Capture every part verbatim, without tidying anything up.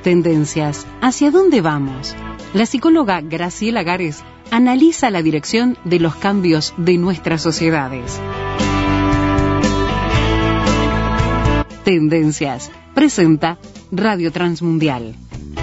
Tendencias. ¿Hacia dónde vamos? La psicóloga Graciela Gares analiza la dirección de los cambios de nuestras sociedades. Tendencias. Presenta Radio Transmundial.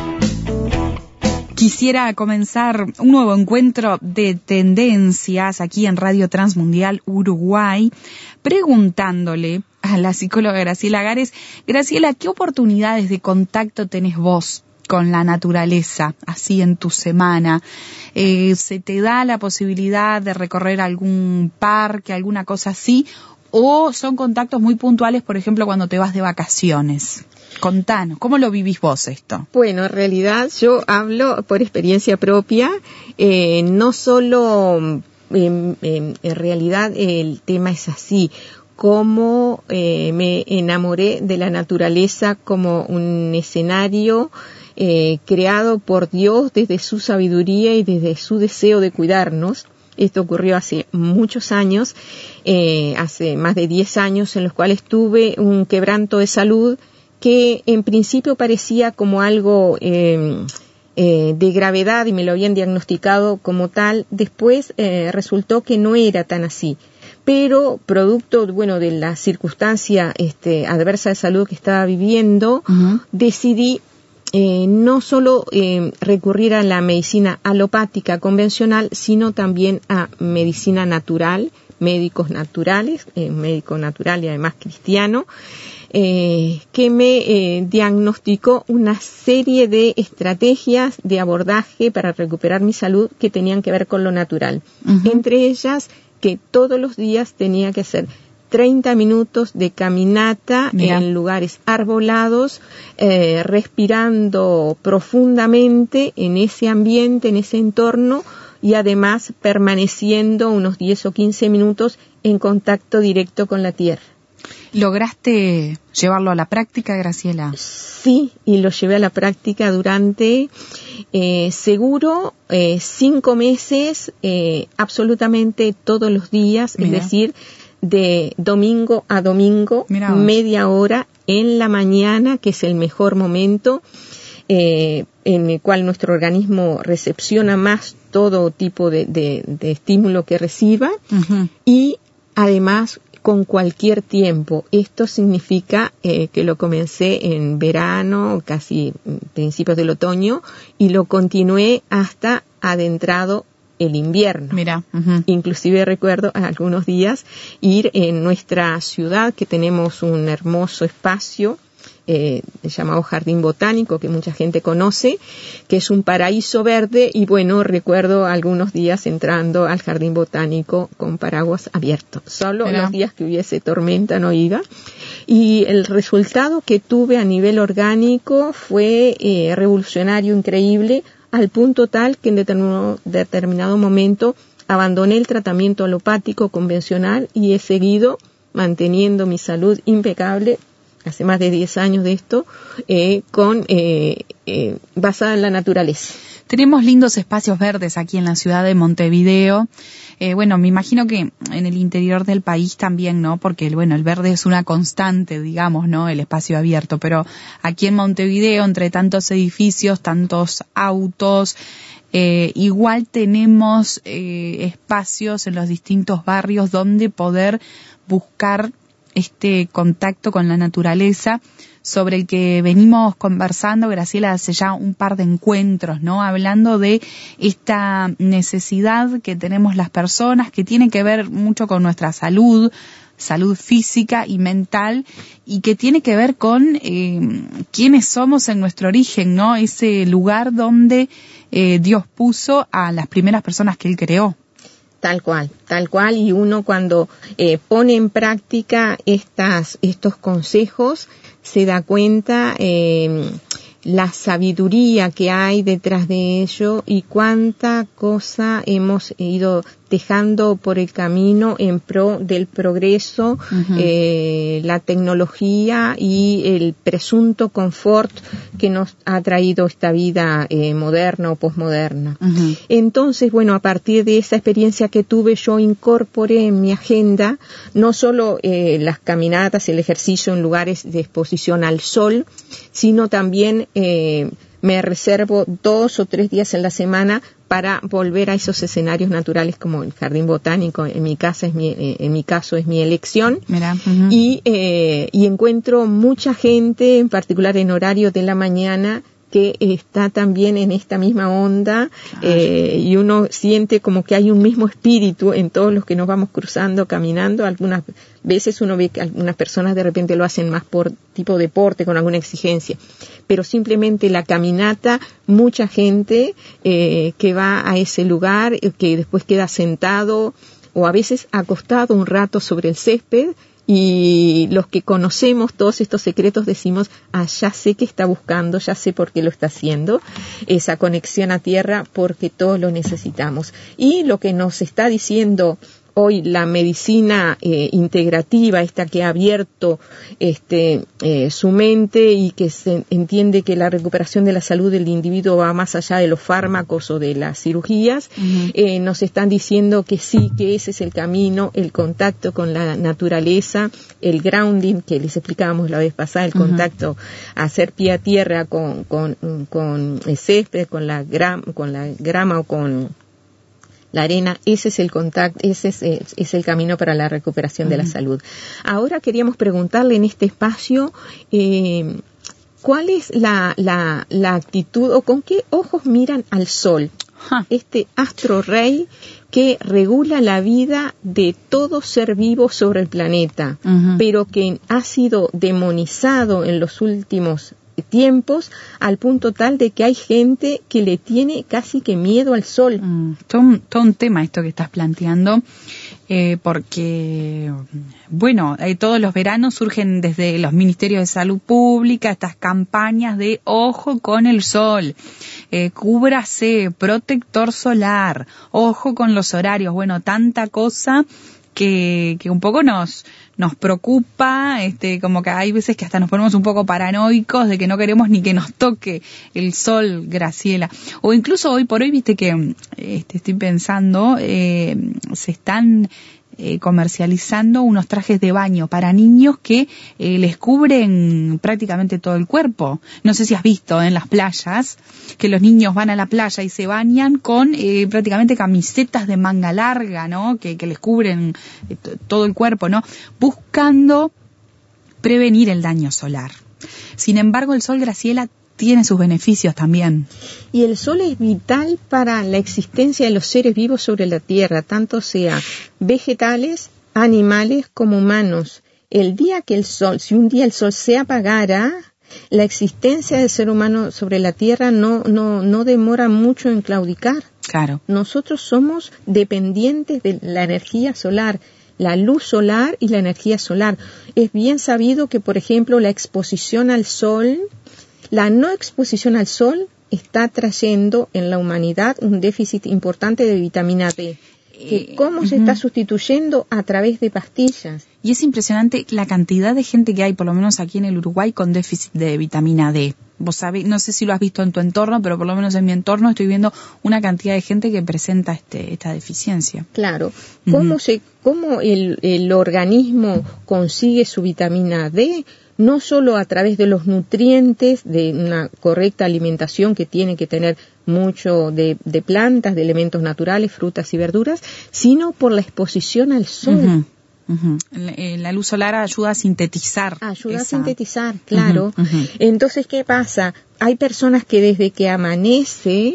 Quisiera comenzar un nuevo encuentro de tendencias aquí en Radio Transmundial Uruguay, preguntándole a la psicóloga Graciela Gares. Graciela, ¿qué oportunidades de contacto tenés vos con la naturaleza, así en tu semana? Eh, ¿Se te da la posibilidad de recorrer algún parque, alguna cosa así? ¿O son contactos muy puntuales, por ejemplo, cuando te vas de vacaciones? Contanos, ¿cómo lo vivís vos esto? Bueno, en realidad yo hablo por experiencia propia, eh, no solo, eh, eh, en realidad el tema es así, cómo eh, me enamoré de la naturaleza como un escenario eh, creado por Dios desde su sabiduría y desde su deseo de cuidarnos. Esto ocurrió hace muchos años, eh, hace más de diez años, en los cuales tuve un quebranto de salud que en principio parecía como algo eh, eh, de gravedad y me lo habían diagnosticado como tal. Después eh, resultó que no era tan así. Pero producto, bueno, de la circunstancia este, adversa de salud que estaba viviendo, uh-huh. decidí eh, no solo eh, recurrir a la medicina alopática convencional, sino también a medicina natural, médicos naturales, eh, médico natural y además cristiano, eh, que me eh, diagnosticó una serie de estrategias de abordaje para recuperar mi salud que tenían que ver con lo natural. Uh-huh. Entre ellas, que todos los días tenía que hacer treinta minutos de caminata Mira. en lugares arbolados, eh, respirando profundamente en ese ambiente, en ese entorno, y además permaneciendo unos diez o quince minutos en contacto directo con la tierra. ¿Lograste llevarlo a la práctica, Graciela? Sí, y lo llevé a la práctica durante eh, seguro eh, cinco meses, eh, absolutamente todos los días, Mira. es decir, de domingo a domingo, media hora en la mañana, que es el mejor momento, eh, en el cual nuestro organismo recepciona más todo tipo de, de, de estímulo que reciba, uh-huh. y además con cualquier tiempo. Esto significa eh, que lo comencé en verano, casi principios del otoño, y lo continué hasta adentrado el invierno. Mira, uh-huh. Inclusive recuerdo algunos días ir en nuestra ciudad, que tenemos un hermoso espacio eh, llamado Jardín Botánico, que mucha gente conoce, que es un paraíso verde, y bueno, recuerdo algunos días entrando al Jardín Botánico con paraguas abiertos. Solo Mira. los días que hubiese tormenta no iba. Y el resultado que tuve a nivel orgánico fue eh, revolucionario, increíble, al punto tal que en determinado, determinado momento abandoné el tratamiento alopático convencional y he seguido manteniendo mi salud impecable, hace más de diez años de esto, eh, con eh, eh, basada en la naturaleza. Tenemos lindos espacios verdes aquí en la ciudad de Montevideo. Eh, bueno, me imagino que en el interior del país también, ¿no? Porque, bueno, el verde es una constante, digamos, ¿no? El espacio abierto. Pero aquí en Montevideo, entre tantos edificios, tantos autos, eh, igual tenemos eh, espacios en los distintos barrios donde poder buscar este contacto con la naturaleza, sobre el que venimos conversando, Graciela, hace ya un par de encuentros, ¿no? Hablando de esta necesidad que tenemos las personas, que tiene que ver mucho con nuestra salud, salud física y mental, y que tiene que ver con eh, quiénes somos en nuestro origen, ¿no? Ese lugar donde eh, Dios puso a las primeras personas que Él creó. Tal cual, tal cual, y uno cuando eh, pone en práctica estas, estos consejos se da cuenta eh, la sabiduría que hay detrás de ello y cuánta cosa hemos ido dejando por el camino en pro del progreso, uh-huh. eh, la tecnología y el presunto confort que nos ha traído esta vida eh, moderna o posmoderna. Uh-huh. Entonces, bueno, a partir de esa experiencia que tuve, yo incorporé en mi agenda no solo eh, las caminatas, el ejercicio en lugares de exposición al sol, sino también eh, me reservo dos o tres días en la semana para volver a esos escenarios naturales como el jardín botánico. En mi casa es mi, eh, en mi caso es mi elección. Mira, uh-huh. y eh, y encuentro mucha gente, en particular en horario de la mañana, que está también en esta misma onda, claro. eh, y uno siente como que hay un mismo espíritu en todos los que nos vamos cruzando, caminando. Algunas veces uno ve que algunas personas de repente lo hacen más por tipo deporte, con alguna exigencia, pero simplemente la caminata, mucha gente eh, que va a ese lugar, que después queda sentado o a veces acostado un rato sobre el césped. Y los que conocemos todos estos secretos decimos, ah, ya sé qué está buscando, ya sé por qué lo está haciendo, esa conexión a tierra, porque todos lo necesitamos. Y lo que nos está diciendo hoy la medicina eh, integrativa, esta que ha abierto este eh, su mente y que se entiende que la recuperación de la salud del individuo va más allá de los fármacos o de las cirugías, uh-huh. eh, nos están diciendo que sí, que ese es el camino, el contacto con la naturaleza, el grounding, que les explicábamos la vez pasada, el uh-huh. contacto, hacer pie a tierra con, con, con el césped, con la grama, con la grama o con la arena. Ese es el contacto, ese es, es, es el camino para la recuperación uh-huh. de la salud. Ahora queríamos preguntarle en este espacio, eh, ¿cuál es la, la, la actitud o con qué ojos miran al sol? Huh. Este astro rey que regula la vida de todo ser vivo sobre el planeta, uh-huh. pero que ha sido demonizado en los últimos tiempos al punto tal de que hay gente que le tiene casi que miedo al sol. Mm, todo, un, todo un tema esto que estás planteando, eh, porque, bueno, eh, todos los veranos surgen desde los ministerios de salud pública estas campañas de ojo con el sol, eh, cúbrase, protector solar, ojo con los horarios, bueno, tanta cosa que, que un poco nos nos preocupa, este, como que hay veces que hasta nos ponemos un poco paranoicos de que no queremos ni que nos toque el sol, Graciela. O incluso hoy por hoy, viste que, este, estoy pensando, eh, se están eh, comercializando unos trajes de baño para niños que eh, les cubren prácticamente todo el cuerpo. No sé si has visto en las playas que los niños van a la playa y se bañan con eh, prácticamente camisetas de manga larga, ¿no? Que, que les cubren eh, t- todo el cuerpo, ¿no? Buscando prevenir el daño solar. Sin embargo, el sol, Graciela, tiene sus beneficios también. Y el sol es vital para la existencia de los seres vivos sobre la Tierra, tanto sea vegetales, animales como humanos. El día que el sol, si un día el sol se apagara, la existencia del ser humano sobre la Tierra no, no, no demora mucho en claudicar. Claro. Nosotros somos dependientes de la energía solar, la luz solar y la energía solar. Es bien sabido que, por ejemplo, la exposición al sol, la no exposición al sol está trayendo en la humanidad un déficit importante de vitamina D. Que ¿Cómo uh-huh. se está sustituyendo? A través de pastillas. Y es impresionante la cantidad de gente que hay, por lo menos aquí en el Uruguay, con déficit de vitamina D. Vos sabés, no sé si lo has visto en tu entorno, pero por lo menos en mi entorno estoy viendo una cantidad de gente que presenta este, esta deficiencia. Claro. ¿Cómo uh-huh. se, cómo el, el organismo consigue su vitamina D? No solo a través de los nutrientes, de una correcta alimentación que tiene que tener mucho de, de plantas, de elementos naturales, frutas y verduras, sino por la exposición al sol. Uh-huh. Uh-huh. La, la luz solar ayuda a sintetizar. Ayuda esa... a sintetizar, claro. Uh-huh, uh-huh. Entonces, ¿qué pasa? Hay personas que desde que amanece,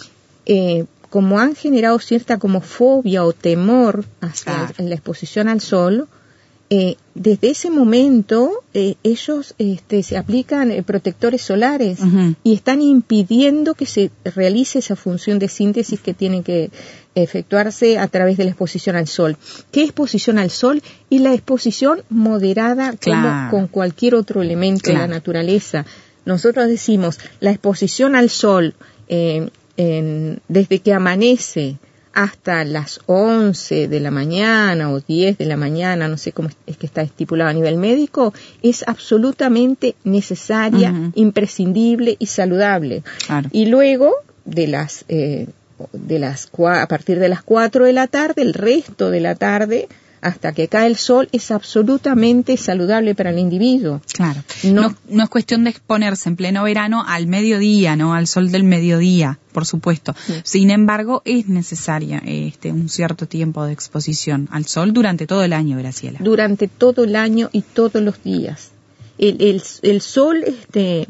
eh, como han generado cierta como fobia o temor hacia claro. la exposición al sol, Eh, desde ese momento eh, ellos este, se aplican eh, protectores solares uh-huh. y están impidiendo que se realice esa función de síntesis que tiene que efectuarse a través de la exposición al sol. ¿Qué exposición al sol? Y la exposición moderada como claro. con cualquier otro elemento claro. de la naturaleza. Nosotros decimos la exposición al sol eh, en, desde que amanece hasta las once de la mañana o diez de la mañana, no sé cómo es que está estipulado a nivel médico, es absolutamente necesaria, uh-huh. imprescindible y saludable. Claro. Y luego de las eh, de las a partir de las cuatro de la tarde, el resto de la tarde hasta que cae el sol es absolutamente saludable para el individuo. Claro. No, no, no es cuestión de exponerse en pleno verano al mediodía, ¿no? Al sol del mediodía, por supuesto. Sí. Sin embargo, es necesaria este un cierto tiempo de exposición al sol durante todo el año, Graciela. Durante todo el año y todos los días. El, el, el sol, este,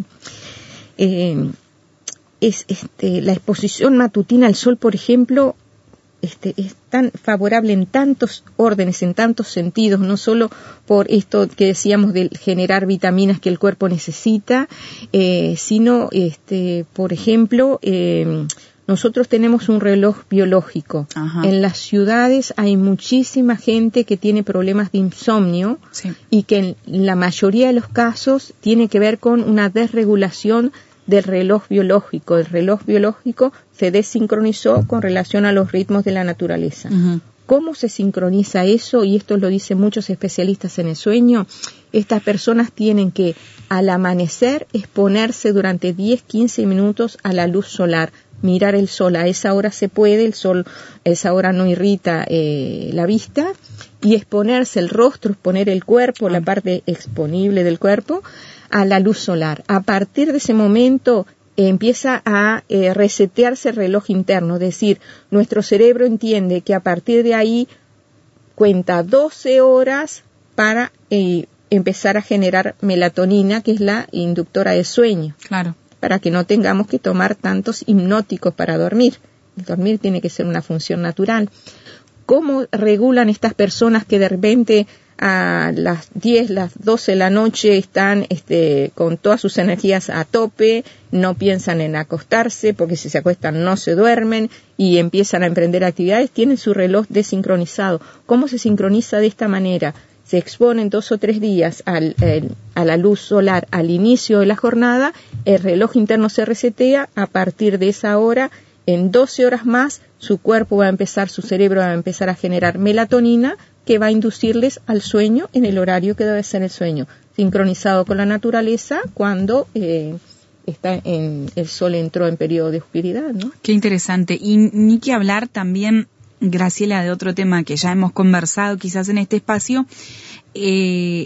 eh, es, este, la exposición matutina al sol, por ejemplo, Este, es tan favorable en tantos órdenes, en tantos sentidos, no solo por esto que decíamos de generar vitaminas que el cuerpo necesita, eh, sino, este, por ejemplo, eh, nosotros tenemos un reloj biológico. Ajá. En las ciudades hay muchísima gente que tiene problemas de insomnio, sí. y que en la mayoría de los casos tiene que ver con una desregulación del reloj biológico. El reloj biológico se desincronizó con relación a los ritmos de la naturaleza. Uh-huh. ¿Cómo se sincroniza eso? Y esto lo dicen muchos especialistas en el sueño. Estas personas tienen que, al amanecer, exponerse durante diez a quince minutos a la luz solar. Mirar el sol. A esa hora se puede, el sol a esa hora no irrita eh, la vista. Y exponerse el rostro, exponer el cuerpo, uh-huh. la parte exponible del cuerpo, a la luz solar. A partir de ese momento eh, empieza a eh, resetearse el reloj interno, es decir, nuestro cerebro entiende que a partir de ahí cuenta doce horas para eh, empezar a generar melatonina, que es la inductora de sueño. Claro. Para que no tengamos que tomar tantos hipnóticos para dormir. El dormir tiene que ser una función natural. ¿Cómo regulan estas personas que de repente a las diez, las doce de la noche están este, con todas sus energías a tope, no piensan en acostarse porque si se acuestan no se duermen y empiezan a emprender actividades? Tienen su reloj desincronizado. ¿Cómo se sincroniza de esta manera? Se exponen dos o tres días al, el, a la luz solar al inicio de la jornada, el reloj interno se resetea, a partir de esa hora, en doce horas más, su cuerpo va a empezar, su cerebro va a empezar a generar melatonina, que va a inducirles al sueño en el horario que debe ser el sueño, sincronizado con la naturaleza cuando eh, está en, el sol entró en periodo de oscuridad, ¿no? Qué interesante. Y ni que hablar también, Graciela, de otro tema que ya hemos conversado quizás en este espacio, eh,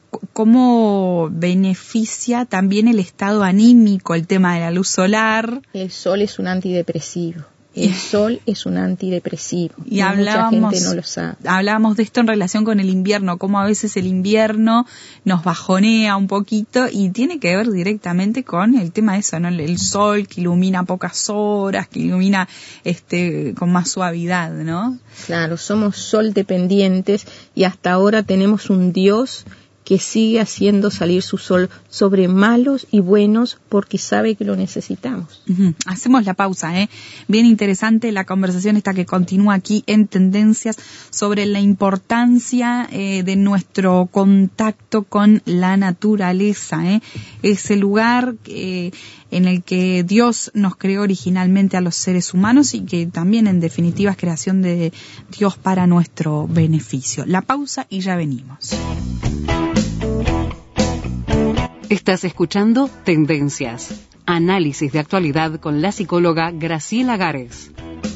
cómo beneficia también el estado anímico el tema de la luz solar. El sol es un antidepresivo. El sol es un antidepresivo. Y, y hablábamos, mucha gente no lo sabe. Hablábamos de esto en relación con el invierno, cómo a veces el invierno nos bajonea un poquito y tiene que ver directamente con el tema de eso, ¿no? El sol que ilumina pocas horas, que ilumina este con más suavidad, ¿no? Claro, somos sol dependientes y hasta ahora tenemos un Dios que sigue haciendo salir su sol sobre malos y buenos porque sabe que lo necesitamos. Uh-huh. Hacemos la pausa, ¿eh? Bien interesante la conversación esta que continúa aquí en Tendencias sobre la importancia eh, de nuestro contacto con la naturaleza, ¿eh? Ese lugar eh, en el que Dios nos creó originalmente a los seres humanos y que también en definitiva es creación de Dios para nuestro beneficio. La pausa y ya venimos. Estás escuchando Tendencias, análisis de actualidad con la psicóloga Graciela Gares.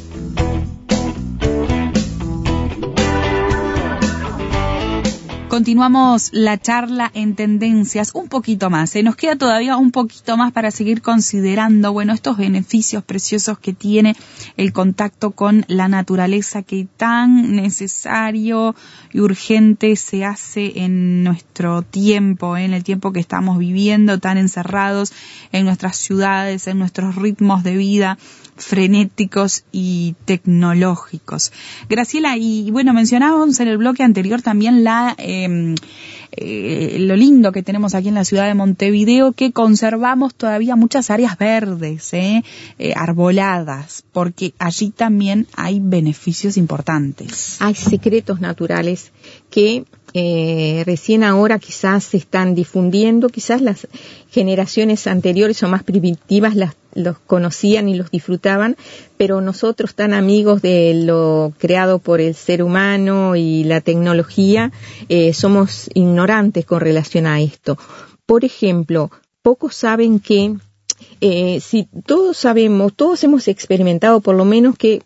Continuamos la charla en Tendencias un poquito más. ¿eh? Nos queda todavía un poquito más para seguir considerando, bueno, estos beneficios preciosos que tiene el contacto con la naturaleza que tan necesario y urgente se hace en nuestro tiempo, ¿eh? en el tiempo que estamos viviendo, tan encerrados en nuestras ciudades, en nuestros ritmos de vida frenéticos y tecnológicos. Graciela, y bueno, mencionábamos en el bloque anterior también la eh, eh, lo lindo que tenemos aquí en la ciudad de Montevideo, que conservamos todavía muchas áreas verdes, eh, eh, arboladas, porque allí también hay beneficios importantes. Hay secretos naturales que eh, recién ahora quizás se están difundiendo, quizás las generaciones anteriores o más primitivas las, los conocían y los disfrutaban, pero nosotros tan amigos de lo creado por el ser humano y la tecnología, eh, somos ignorantes con relación a esto. Por ejemplo, pocos saben que Eh, si todos sabemos, todos hemos experimentado por lo menos que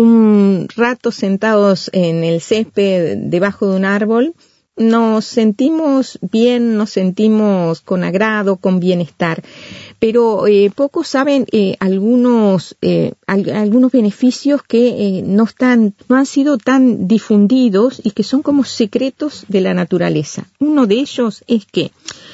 un rato sentados en el césped debajo de un árbol, nos sentimos bien, nos sentimos con agrado, con bienestar. Pero eh, pocos saben eh, algunos eh, al, algunos beneficios que eh, no están, no han sido tan difundidos y que son como secretos de la naturaleza. Uno de ellos es que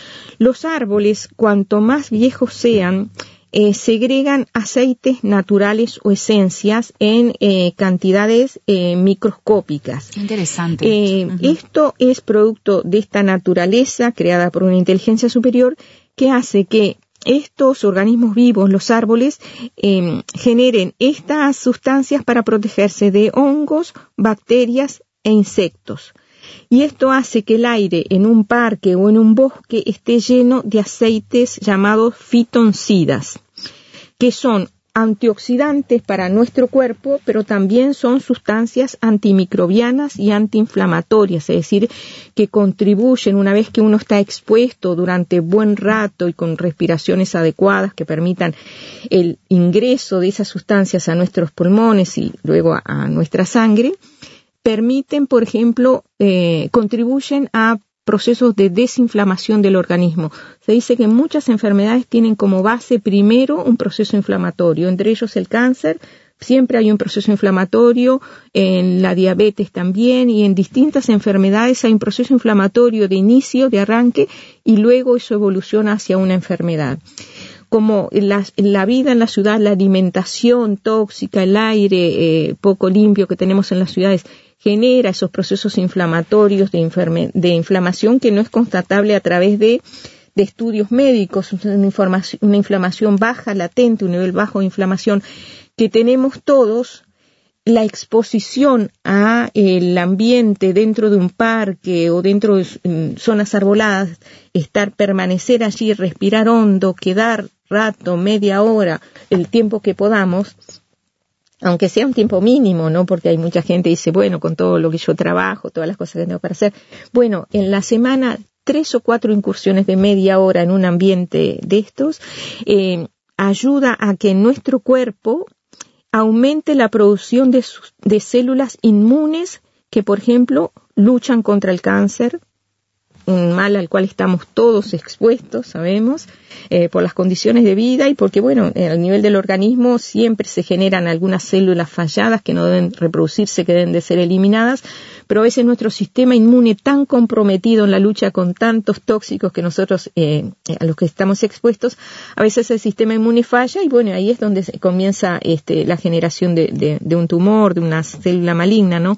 los árboles, cuanto más viejos sean, eh, segregan aceites naturales o esencias en eh, cantidades eh, microscópicas. Interesante. Eh, uh-huh. Esto es producto de esta naturaleza creada por una inteligencia superior que hace que estos organismos vivos, los árboles, eh, generen estas sustancias para protegerse de hongos, bacterias e insectos. Y esto hace que el aire en un parque o en un bosque esté lleno de aceites llamados fitoncidas, que son antioxidantes para nuestro cuerpo, pero también son sustancias antimicrobianas y antiinflamatorias, es decir, que contribuyen una vez que uno está expuesto durante buen rato y con respiraciones adecuadas que permitan el ingreso de esas sustancias a nuestros pulmones y luego a, a nuestra sangre, permiten, por ejemplo, eh, contribuyen a procesos de desinflamación del organismo. Se dice que muchas enfermedades tienen como base primero un proceso inflamatorio, entre ellos el cáncer, siempre hay un proceso inflamatorio, en la diabetes también, y en distintas enfermedades hay un proceso inflamatorio de inicio, de arranque, y luego eso evoluciona hacia una enfermedad. Como la, la vida en la ciudad, la alimentación tóxica, el aire eh, poco limpio que tenemos en las ciudades, genera esos procesos inflamatorios de, inferme, de inflamación que no es constatable a través de, de estudios médicos, una, una inflamación baja, latente, un nivel bajo de inflamación que tenemos todos. La exposición a el ambiente dentro de un parque o dentro de um, zonas arboladas, estar, permanecer allí, respirar hondo, quedar rato, media hora, el tiempo que podamos, aunque sea un tiempo mínimo, ¿no? Porque hay mucha gente que dice, bueno, con todo lo que yo trabajo, todas las cosas que tengo para hacer, bueno, en la semana tres o cuatro incursiones de media hora en un ambiente de estos, eh, ayuda a que nuestro cuerpo aumente la producción de, de células inmunes que, por ejemplo, luchan contra el cáncer, un mal al cual estamos todos expuestos, sabemos, eh, por las condiciones de vida y porque, bueno, al nivel del organismo siempre se generan algunas células falladas que no deben reproducirse, que deben de ser eliminadas, pero a veces nuestro sistema inmune tan comprometido en la lucha con tantos tóxicos que nosotros, eh, a los que estamos expuestos, a veces el sistema inmune falla y, bueno, ahí es donde comienza este, la generación de, de, de un tumor, de una célula maligna, ¿no?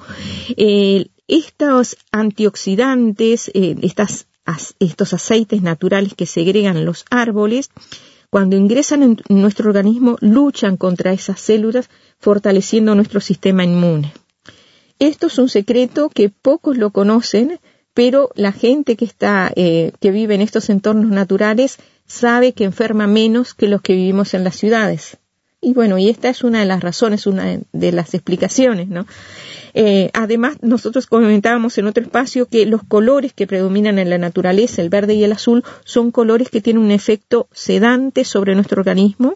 Eh, Estos antioxidantes, eh, estas, as, estos aceites naturales que segregan los árboles, cuando ingresan en nuestro organismo, luchan contra esas células, fortaleciendo nuestro sistema inmune. Esto es un secreto que pocos lo conocen, pero la gente que está, eh, que vive en estos entornos naturales sabe que enferma menos que los que vivimos en las ciudades. Y bueno, y esta es una de las razones, una de las explicaciones, ¿no? Eh, además, nosotros comentábamos en otro espacio que los colores que predominan en la naturaleza, el verde y el azul, son colores que tienen un efecto sedante sobre nuestro organismo.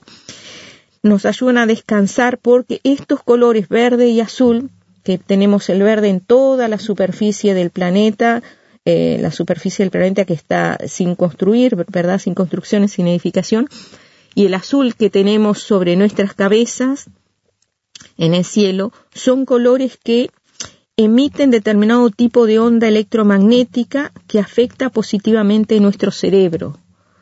Nos ayudan a descansar porque estos colores verde y azul, que tenemos el verde en toda la superficie del planeta, eh, la superficie del planeta que está sin construir, ¿verdad? Sin construcciones, sin edificación, y el azul que tenemos sobre nuestras cabezas, en el cielo, son colores que emiten determinado tipo de onda electromagnética que afecta positivamente nuestro cerebro.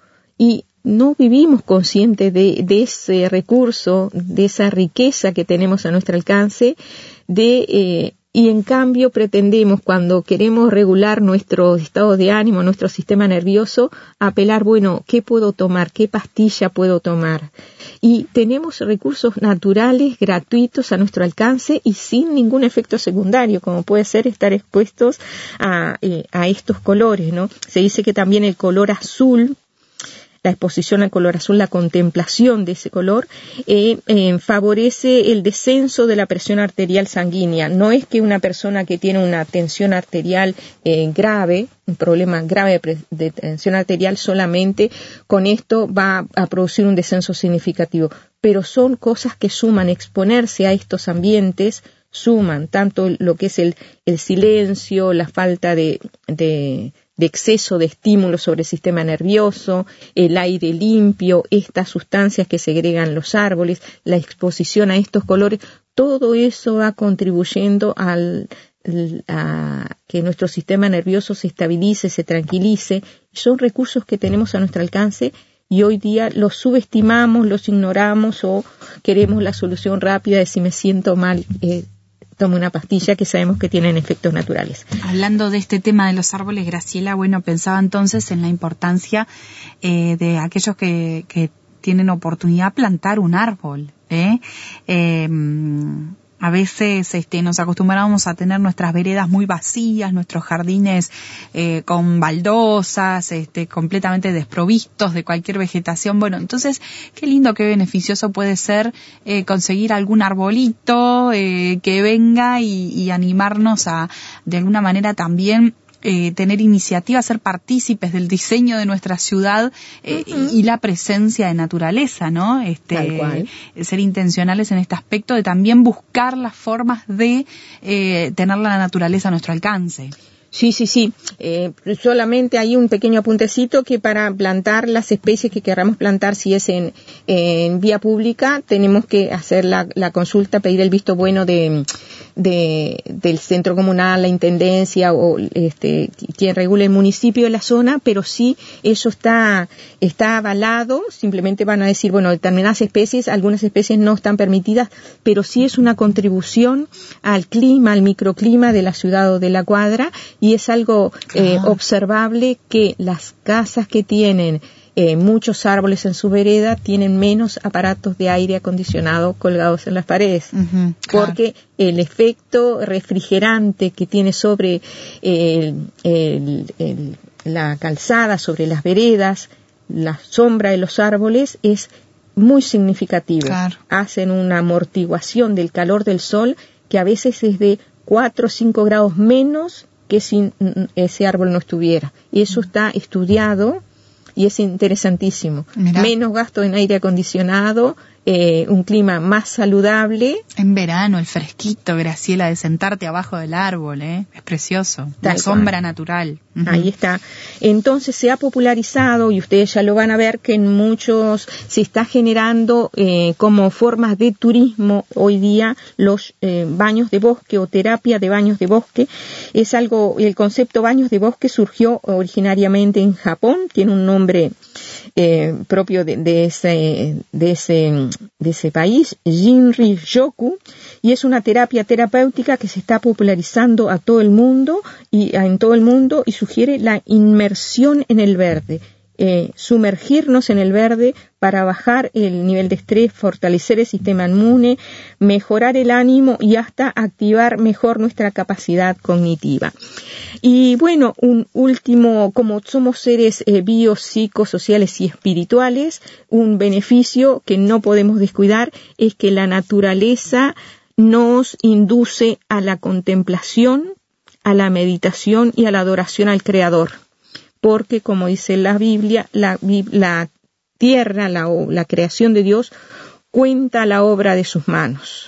Y no vivimos conscientes de, de ese recurso, de esa riqueza que tenemos a nuestro alcance, de eh, y en cambio pretendemos, cuando queremos regular nuestro estado de ánimo, nuestro sistema nervioso, apelar, bueno, ¿qué puedo tomar? ¿Qué pastilla puedo tomar? Y tenemos recursos naturales, gratuitos a nuestro alcance y sin ningún efecto secundario, como puede ser estar expuestos a, eh, a estos colores, ¿no? Se dice que también el color azul, la exposición al color azul, la contemplación de ese color, eh, eh, favorece el descenso de la presión arterial sanguínea. No es que una persona que tiene una tensión arterial eh, grave, un problema grave de, pre- de tensión arterial, solamente con esto va a producir un descenso significativo. Pero son cosas que suman, exponerse a estos ambientes, suman tanto lo que es el, el silencio, la falta de, de de exceso de estímulo sobre el sistema nervioso, el aire limpio, estas sustancias que segregan los árboles, la exposición a estos colores, todo eso va contribuyendo al, a que nuestro sistema nervioso se estabilice, se tranquilice. Son recursos que tenemos a nuestro alcance y hoy día los subestimamos, los ignoramos o queremos la solución rápida de si me siento mal, eh, tome una pastilla, que sabemos que tienen efectos naturales. Hablando de este tema de los árboles, Graciela, bueno, pensaba entonces en la importancia eh, de aquellos que, que tienen oportunidad de plantar un árbol, ¿eh? Eh, A veces este, nos acostumbramos a tener nuestras veredas muy vacías, nuestros jardines eh, con baldosas, este, completamente desprovistos de cualquier vegetación. Bueno, entonces, qué lindo, qué beneficioso puede ser eh, conseguir algún arbolito eh, que venga y, y animarnos a, de alguna manera también, Eh, tener iniciativa, ser partícipes del diseño de nuestra ciudad eh, uh-huh. y, y la presencia de naturaleza, ¿no? Este, Tal cual. Ser intencionales en este aspecto de también buscar las formas de eh, tener la naturaleza a nuestro alcance. Sí, sí, sí. Eh, solamente hay un pequeño apuntecito que para plantar las especies que queramos plantar, si es en, en vía pública, tenemos que hacer la, la consulta, pedir el visto bueno de, de del centro comunal, la intendencia o este quien regule el municipio de la zona, pero sí eso está está avalado. Simplemente van a decir, bueno, determinadas especies, algunas especies no están permitidas, pero sí es una contribución al clima, al microclima de la ciudad o de la cuadra. Y es algo eh, ah. observable que las casas que tienen eh, muchos árboles en su vereda tienen menos aparatos de aire acondicionado colgados en las paredes, uh-huh, claro. Porque el efecto refrigerante que tiene sobre eh, el, el, la calzada, sobre las veredas, la sombra de los árboles es muy significativo. Claro. Hacen una amortiguación del calor del sol que a veces es de cuatro o cinco grados menos que si ese árbol no estuviera. Y eso está estudiado y es interesantísimo. Mirá. Menos gasto en aire acondicionado, eh, un clima más saludable. En verano, el fresquito, Graciela, de sentarte abajo del árbol, ¿eh? Es precioso. La sombra natural. Uh-huh. Ahí está. Entonces se ha popularizado, y ustedes ya lo van a ver, que en muchos se está generando eh, como formas de turismo hoy día los eh, baños de bosque o terapia de baños de bosque. Es algo, el concepto baños de bosque surgió originariamente en Japón, tiene un nombre eh, propio de, de ese, de ese, de ese país, Jinri-yoku, y es una terapia terapéutica que se está popularizando a todo el mundo y a, en todo el mundo y sugiere la inmersión en el verde, eh, sumergirnos en el verde para bajar el nivel de estrés, fortalecer el sistema inmune, mejorar el ánimo y hasta activar mejor nuestra capacidad cognitiva. Y bueno, un último, como somos seres eh, biopsicosociales y espirituales, un beneficio que no podemos descuidar es que la naturaleza nos induce a la contemplación, a la meditación y a la adoración al Creador. Porque, como dice la Biblia, la, la tierra, la, la creación de Dios, cuenta la obra de sus manos.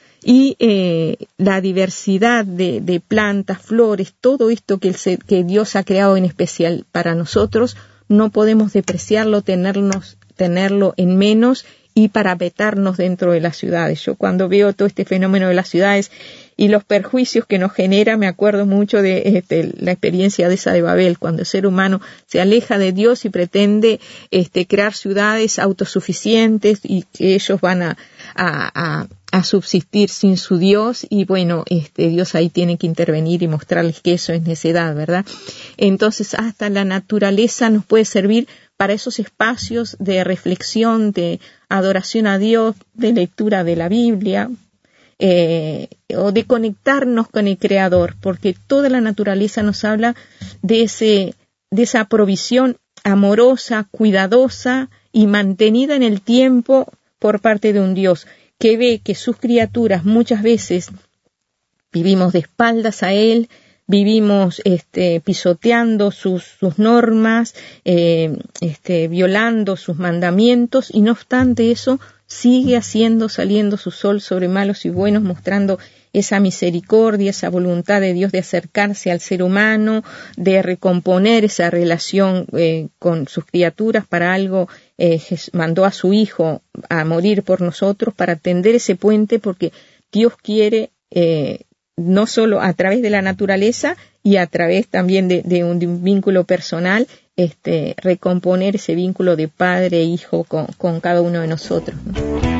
Y eh, la diversidad de, de plantas, flores, todo esto que, el, que Dios ha creado en especial para nosotros, no podemos depreciarlo, tenernos, tenerlo en menos y parapetarnos dentro de las ciudades. Yo cuando veo todo este fenómeno de las ciudades y los perjuicios que nos genera, me acuerdo mucho de este, la experiencia de esa de Babel, cuando el ser humano se aleja de Dios y pretende este, crear ciudades autosuficientes y que ellos van a, a, a, a subsistir sin su Dios, y bueno, este Dios ahí tiene que intervenir y mostrarles que eso es necedad, ¿verdad? Entonces, hasta la naturaleza nos puede servir para esos espacios de reflexión, de adoración a Dios, de lectura de la Biblia, eh, o de conectarnos con el Creador, porque toda la naturaleza nos habla de ese, de esa provisión amorosa, cuidadosa y mantenida en el tiempo por parte de un Dios que ve que sus criaturas muchas veces vivimos de espaldas a Él, vivimos este, pisoteando sus, sus normas, eh, este, violando sus mandamientos, y no obstante eso sigue haciendo, saliendo su sol sobre malos y buenos, mostrando esa misericordia, esa voluntad de Dios de acercarse al ser humano, de recomponer esa relación eh, con sus criaturas. Para algo eh, mandó a su Hijo a morir por nosotros, para tender ese puente, porque Dios quiere eh, no solo a través de la naturaleza y a través también de, de, un, de un vínculo personal, este, recomponer ese vínculo de padre e hijo con, con cada uno de nosotros, ¿no?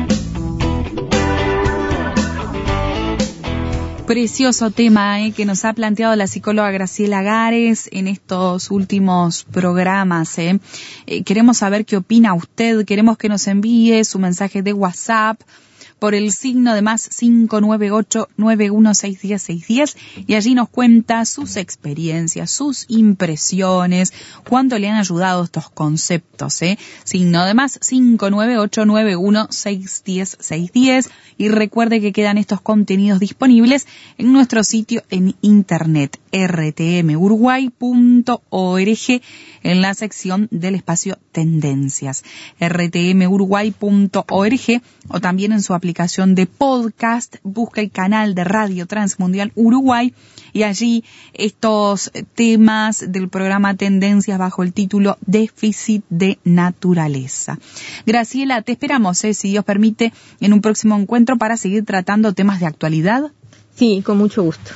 Precioso tema eh, que nos ha planteado la psicóloga Graciela Gares en estos últimos programas. Eh. Eh, queremos saber qué opina usted, queremos que nos envíe su mensaje de WhatsApp por el signo de más cinco nueve ocho, nueve uno seis, uno cero seis uno cero, y allí nos cuenta sus experiencias, sus impresiones, cuánto le han ayudado estos conceptos, ¿eh? Signo de más cinco nueve ocho, nueve uno seis, uno cero seis uno cero, y recuerde que quedan estos contenidos disponibles en nuestro sitio en internet r t m uruguay punto org, en la sección del espacio Tendencias, r t m uruguay punto org, o también en su aplicación de podcast. Busca el canal de Radio Transmundial Uruguay, y allí estos temas del programa Tendencias bajo el título Déficit de Naturaleza. Graciela, te esperamos, ¿eh? si Dios permite, en un próximo encuentro para seguir tratando temas de actualidad. Sí, con mucho gusto.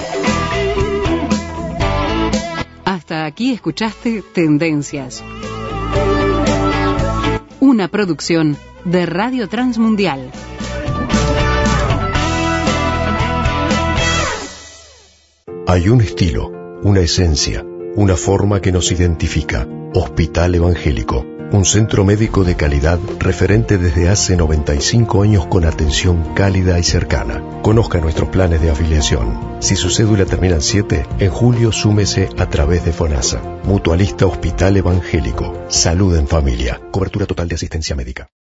Hasta aquí escuchaste Tendencias, una producción de Radio Transmundial. Hay un estilo, una esencia, una forma que nos identifica. Hospital Evangélico, un centro médico de calidad referente desde hace noventa y cinco años con atención cálida y cercana. Conozca nuestros planes de afiliación. Si su cédula termina en siete, en julio súmese a través de FONASA. Mutualista Hospital Evangélico. Salud en familia. Cobertura total de asistencia médica.